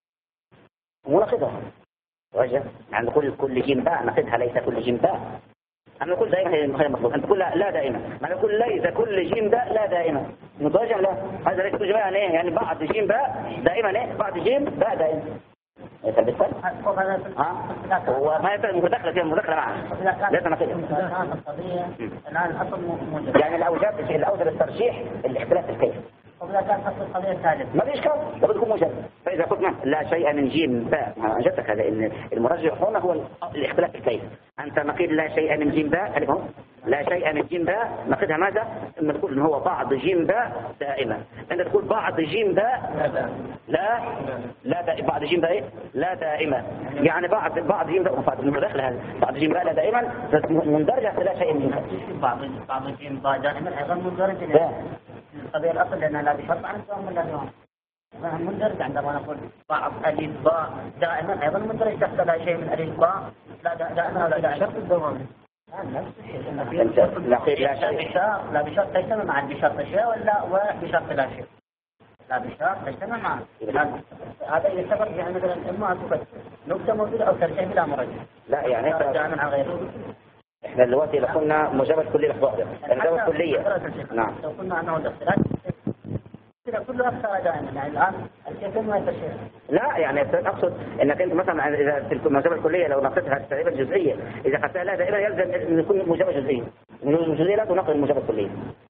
ونقدها وجه يعني كل كل جيم باء نقدها ليس كل جيم باء أنا نقول دائما هي المخير المطلوب أنت تقول لا, لا دائما ما نقول ليس كل جيم باء لا دائما متوجه لا هذا ليس كل جيم باء يعني بعض جيم باء دائما ايه بعض جيم باء دائما بالفعل هو ما يصير مداخلة فيها مداخلة معها ليس نقيض. القضية الآن الأصل موجب يعني الأوجاب الأوجب الترشيح الاختلاف الكيف. وإذا كان أصل القضية ثالث ما فيش كلام لابد يكون موجب. فإذا قلنا لا شيء من جيم باء أجبتك هذا إن المرجح هنا هو الاختلاف الكيف. أنت نقيض لا شيء من جيم باء ألفهم لا شيء من جيم باء نقيضها ماذا؟ إما تقول إن هو بعض جيم باء دائما. أنت تقول بعض جيم باء لا لا دا... بعض جيم باء لا دائما. يعني بعض بعض جيم باء بعض المداخلة هذا بعض جيم باء لا دائما مندرجة لا شيء من جيم باء. بعض بعض جيم باء دائما أيضا مندرجة القضية الأصل لأنها لا بشرط عن الدوام ولا دوام. مندرج عندما نقول بعض ألف باء دائما أيضا مندرج تحت لا شيء من ألف باء لا دائما ولا لا شرط الدوام. نفس الشيء. لا بشرط لا بشرط تجتمع مع بشرط شيء ولا وبشرط لا شيء. لا بشرط تجتمع مع هذا يعتبر يعني مثلا إما أكو نقطة موجودة أو ترجع بلا مرجع. لا يعني دائما على غيره. احنا دلوقتي لو قلنا مجابة كلية لحظة مجابة كلية نعم لو قلنا أنه الاختلاف كده كله أكثر دائما يعني الآن الكيف ما يتشير لا يعني أقصد أنك أنت مثلا إذا في المجابة الكلية لو نقصتها تقريبا جزئية إذا قصتها لا دائما يلزم أن يكون مجابة جزئية الجزئية لا تنقل المجابة الكلية.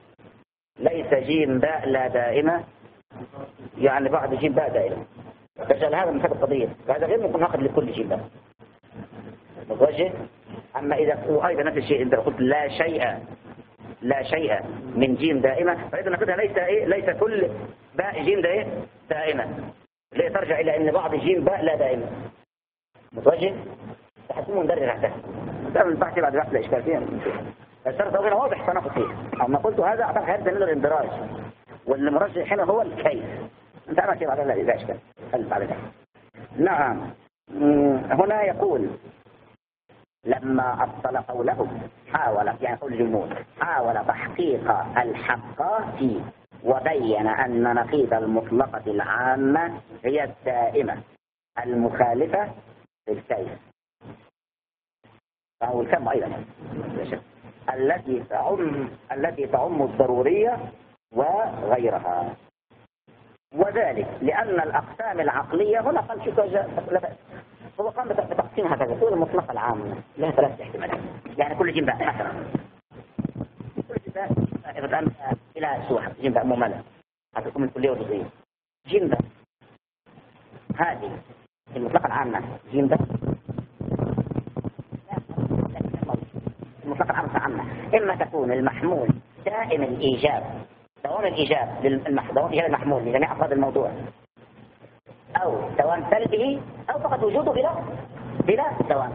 ليس جيم باء لا دائمة يعني بعض جيم باء دائمة فجعل هذا من حق القضية فهذا غير ممكن ناخذ لكل جيم باء متوجه. أما إذا وأيضا نفس الشيء إذا قلت لا شيء لا شيء من جيم دائمة فإذا نقولها ليس إيه ليس كل باء جيم ده دائمة ليه ترجع إلى أن بعض جيم باء لا دائمة متوجه تحسون مندرج تحتها ده من البحث بعد بحث الإشكال فيها الشرط هنا واضح تناقض فيه أما قلت هذا أعتقد هيبدأ من الاندراج والمرجح هنا هو الكيف أنت أنا كيف على لا إشكال خلي بعد ذلك. نعم هنا يقول لما أبطل قولهم حاول يعني قول الجمهور حاول تحقيق الحق فيه وبين أن نقيض المطلقة العامة هي الدائمة المخالفة للكيف فهو الكم أيضا التي تعم التي تعم الضرورية وغيرها وذلك لأن الأقسام العقلية هنا قال شو هو قام بتقسيمها كذا تقول المطلقة العامة لها ثلاث احتمالات يعني كل جنباء مثلا كل جنباء إذا إلى سوحة جنباء مملة هتكون من كلية وجزئية جنباء هذه المطلقة العامة جنباء المطلقة العامة عامة إما تكون المحمول دائم الإيجاب دوام الإيجاب دوام إيجاب المحمول لجميع أفراد الموضوع أو دوام سلبه أو فقط وجوده بلا بلا دوام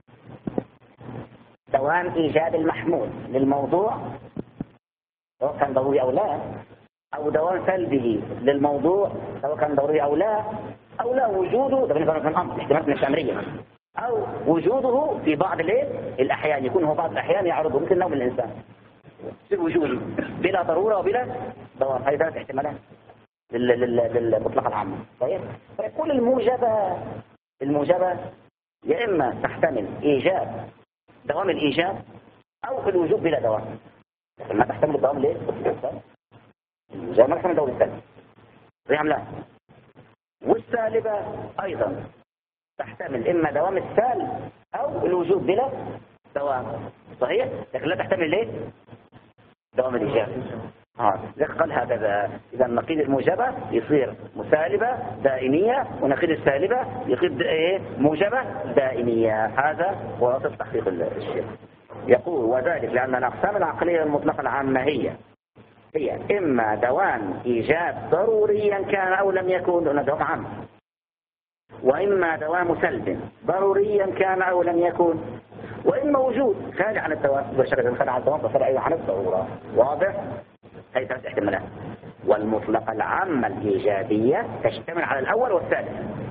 دوام إيجاد المحمول للموضوع سواء كان ضروري أو لا أو دوام سلبه للموضوع سواء كان ضروري أو لا أو لا وجوده ده بالنسبة للأمر احتمالات مش أمرية أو وجوده في بعض الأحيان يكون هو بعض الأحيان يعرضه مثل نوم الإنسان في وجوده بلا ضرورة وبلا دوام هذه ثلاث احتمالات للمطلقة العامة طيب فيقول الموجبة الموجبة يا إما تحتمل إيجاب دوام الإيجاب أو الوجوب بلا دوام ما تحتمل الدوام ليه؟ الموجبة ما تحتمل دوام السلب ريهم لا والسالبة أيضا تحتمل إما دوام السالب أو الوجوب بلا دوام صحيح؟ لكن لا تحتمل ليه؟ دوام الإيجاب اه قال هكذا اذا النقيض الموجبه يصير مسالبه دائميه ونقيض السالبه يصير ايه موجبه دائميه هذا هو وسط تحقيق الشيء. يقول وذلك لان الاقسام العقليه المطلقه العامه هي هي اما دوام ايجاب ضروريا كان او لم يكن لانه دوام عام واما دوام سلب ضروريا كان او لم يكن واما وجود خارج عن الدوام بشكل خارج عن الدوام بفرع عن الضروره واضح. هذه ثلاث احتمالات والمطلقة العامة الإيجابية تشتمل على الأول والثالث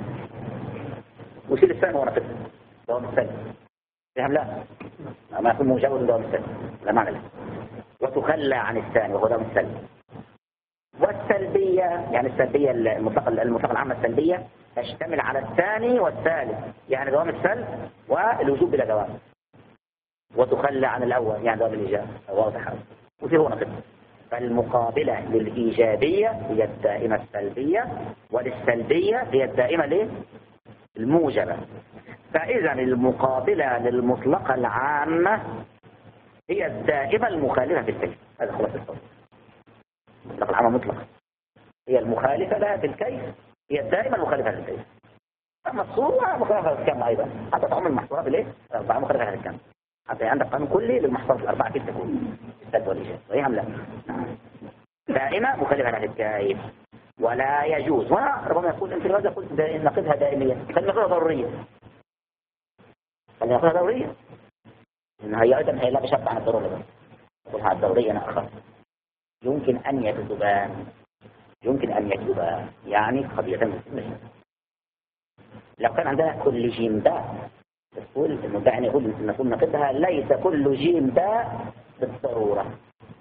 وشيل الثاني هو نقص دوام الثالث فهم لا ما يكون مجاور دوام الثالث لا معنى له وتخلى عن الثاني وهو دوام الثالث والسلبية يعني السلبية المطلقة المطلقة العامة السلبية تشتمل على الثاني والثالث يعني دوام السلب والوجوب بلا دوام وتخلى عن الأول يعني دوام الإيجاب واضح وفيه هو نقص. فالمقابلة للإيجابية هي الدائمة السلبية وللسلبية هي الدائمة ليه؟ الموجبة. فإذا المقابلة للمطلقة العامة هي الدائمة المخالفة في الكيف. هذا خلاص الصوت. المطلقة العامة مطلقة هي المخالفة لها في الكيف، هي الدائمة المخالفة في الكيف. أما الصورة مخالفة في الكم أيضا، حتى تعمل المحصورات ليه؟ أربعة مخالفة في الكم. حتى عندك قانون كلي للمحصورات الأربعة كيف تكون السد والإيجاب. صحيح أم لا؟ دائمة مخالفة لها في الكيف. ولا يجوز، هنا ربما يقول أنت لماذا قلت نقدها دائمية؟ فلنقدها ضرورية. فلنقدها ضرورية. إنها هي أيضا هي لا بشرط عن الضرورة. قلها الضرورية أنا أخر. يمكن أن يكذبان. يمكن أن يكذبان. يعني قضية مثل لو كان عندنا كل جيم داء تقول إنه دعني يقول نقول نقدها ليس كل جيم داء بالضرورة.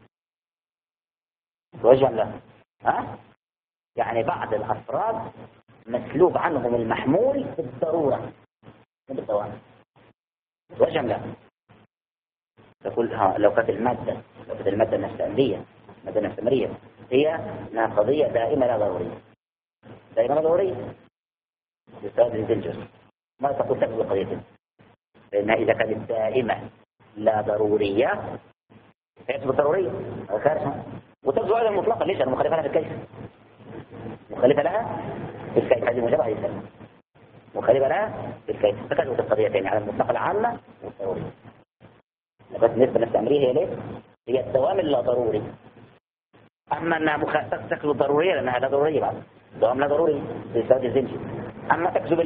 وجه لا. ها؟ يعني بعض الأفراد مسلوب عنهم المحمول بالضرورة بالضوابط. وجه لا. تقول ها لو كانت المادة لو كانت المادة النفسانية المادة النفسانية هي انها قضية دائمة لا ضرورية. دائمة لا ضرورية. يستخدم الجنجر. ما تقول تقول قضية لأنها إذا كانت دائمة لا ضرورية فيثبت ضرورية أو كارثة. وتبدو على المطلقة ليش؟ أنا مخالفة لها في الكيف. مخالفة لها في الكيف. هذه مجرد هذه السنة. مخالفة لها في الكيف. فكذلك القضيتين على المطلقة العامة والضرورية. لقد بالنسبة للتأمرية هي ليه؟ هي الدوام اللا ضروري. أما أنها مخالفة تكذب ضرورية لأنها لا ضرورية بعد. دوام لا ضروري بسبب الزنجي. أما تكذب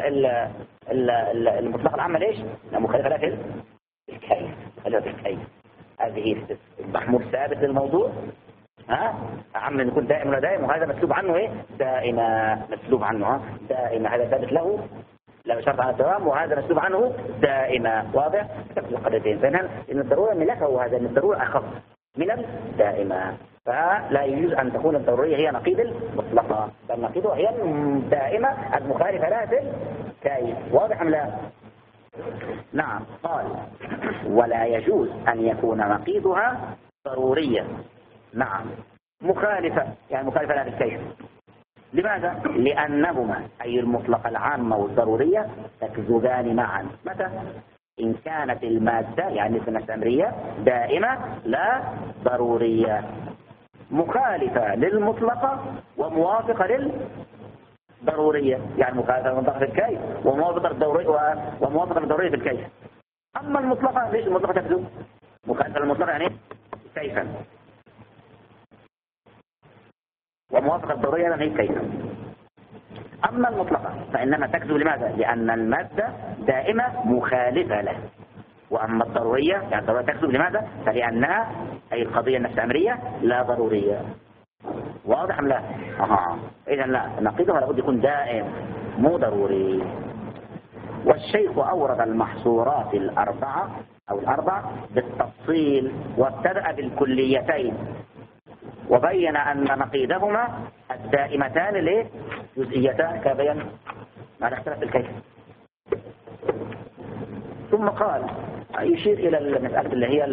المطلقة العامة ليش؟ لأنها مخالفة لها في الكيف. مخالفة في الكيف. هذه المحمول ثابت للموضوع. ها عم نكون دائم ولا دائم وهذا مسلوب عنه ايه دائما مسلوب عنه ها دائما هذا ثابت له لا شرط على الدوام وهذا مسلوب عنه دائما. واضح؟ تفصل القضيتين. فإن الضرورة ملكه هذا من الضرورة أخف من الدائمة. فلا يجوز أن تكون الضرورية هي نقيض المطلقة بل نقيضها هي الدائمة المخالفة لها في الكيف. واضح أم لا؟ نعم. قال ولا يجوز أن يكون نقيضها ضرورية. نعم مخالفة يعني مخالفة لها في الكيف. لماذا؟ لأنهما أي المطلقة العامة والضرورية تكذبان معا. متى؟ إن كانت المادة يعني النفسانية دائمة لا ضرورية مخالفة للمطلقة وموافقة للضرورية. يعني مخالفة للمطلقة في الكيف وموافقة للضرورية وموافقة للضرورية في الكيف. أما المطلقة ليش المطلقة تكذب؟ مخالفة للمطلقة يعني كيفا وموافقة الضرورية لأنها كيفا. أما المطلقة فإنما تكذب. لماذا؟ لأن المادة دائمة مخالفة له. وأما الضرورية يعني الضرورية تكذب. لماذا؟ فلأنها أي القضية النفسانية لا ضرورية. واضح أم لا؟ أها. إذا لا نقيضها لابد يكون دائم مو ضروري. والشيخ أورد المحصورات الأربعة أو الأربع بالتفصيل وابتدأ بالكليتين وبين أن نقيضهما الدائمتان ليه جزئيتان كبين ما اختلف الكيف. ثم قال يشير إلى المسألة اللي هي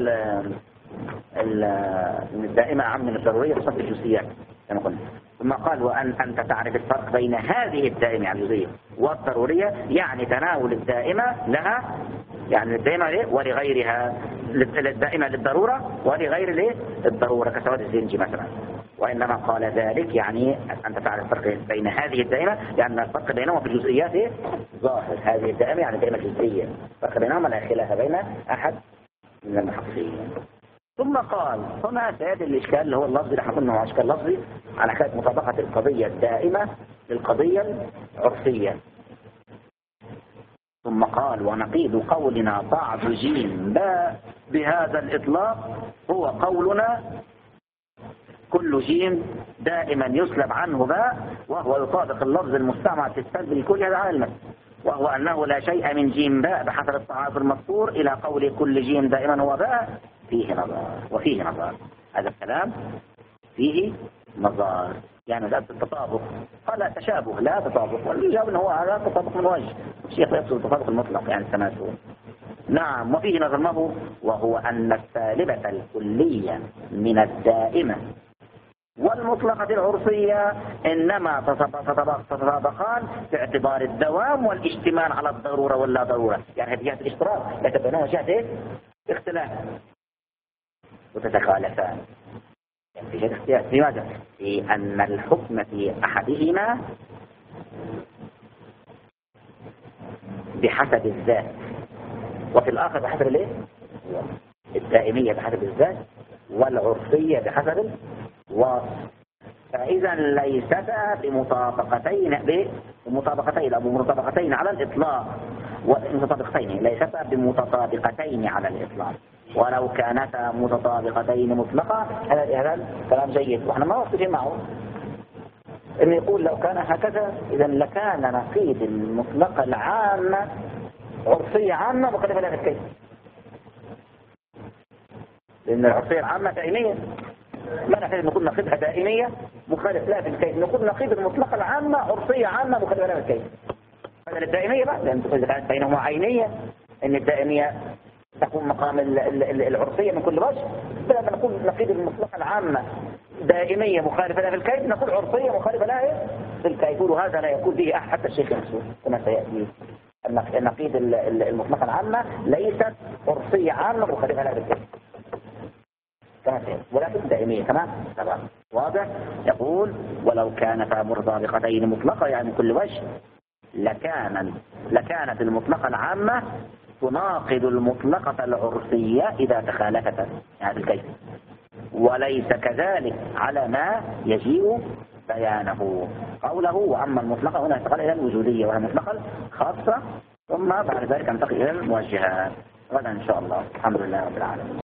الدائمة أعم من الضرورية بصف الجزئيات كما قلنا. ثم قال وأن أنت تعرف الفرق بين هذه الدائمة الجزئية والضرورية يعني تناول الدائمة لها يعني الدائمة ليه ولغيرها. الدائمة للضرورة ولغير الضرورة كسواد الزنجي مثلا. وإنما قال ذلك يعني أنت تعرف الفرق بين هذه الدائمة لأن الفرق بينهما في الجزئيات ظاهر. هذه الدائمة يعني دائمة جزئية. الفرق بينهما لا خلاف بين أحد من المحققين. ثم قال هنا سيأتي الإشكال اللي هو اللفظي اللي احنا قلنا هو إشكال لفظي على حكاية مطابقة القضية الدائمة للقضية العرفية. ثم قال ونقيض قولنا بعض جيم باء بهذا الإطلاق هو قولنا كل جيم دائما يسلب عنه باء وهو يطابق اللفظ المستعمل في السلب لكل هذا علما وهو أنه لا شيء من جيم باء بحسب التعارف المذكور إلى قول كل جيم دائما هو باء فيه نظر وفيه نظر. هذا الكلام فيه نظر يعني لا التطابق. قال تشابه لا تطابق والإجابة أنه هو هذا تطابق من وجه. الشيخ يقصد التطابق المطلق يعني التماثل. نعم وفيه نظر ما هو وهو أن السالبة الكلية من الدائمة والمطلقة العرفية إنما تتطابقان باعتبار الدوام والاشتمال على الضرورة واللا ضرورة. يعني هذه جهة الاشتراك يتبنون جهة اختلاف وتتخالفان. يعني في جهة اختلاف في ماذا؟ في أن الحكم في أحدهما بحسب الذات وفي الآخر بحسب الايه؟ الدائمية بحسب الذات والعرفية بحسب الوصف. فإذا ليستا بمطابقتين بمطابقتين أو بمطابقتين على الإطلاق ومطابقتين ليستا بمتطابقتين على الإطلاق. ولو كانتا متطابقتين مطلقة هذا كلام جيد وإحنا ما وصفين معه إنه يقول لو كان هكذا إذا لكان نقيض المطلقة العامة عرفية عامة مخالفة لها الكيف، لأن العرفية العامة دائمية ما نحتاج نقول نقيضها دائمية مخالف لها في الكيف، نقول نقيض المطلقة العامة عرفية عامة مخالفة لها في الكيف. هذا الدائمية بقى لأن إذا كانت بينهما عينية إن الدائمية تكون مقام العرفية من كل وجه، فلما نقول نقيض المطلقة العامة دائمية مخالفة لها في الكيف نقول عرفية مخالفة لها في الكيف. وهذا لا يقول به أحد حتى الشيخ نفسه كما سيأتي. النقيض المطلقة العامة ليست عرفية عامة مخالفة لها في الكيف كما سيأتي، ولكن دائمية كما طبعا واضح. يقول ولو كانتا متطابقتين مطلقة يعني من كل وجه لكان لكانت المطلقة العامة تناقض المطلقة العرفية إذا تخالفتا يعني الكيف، وليس كذلك على ما يجيء بيانه. قوله وأما المطلقة هنا انتقل إلى الوجودية وهي المطلقة الخاصة ثم بعد ذلك انتقل إلى الموجهات غدا إن شاء الله. الحمد لله رب العالمين.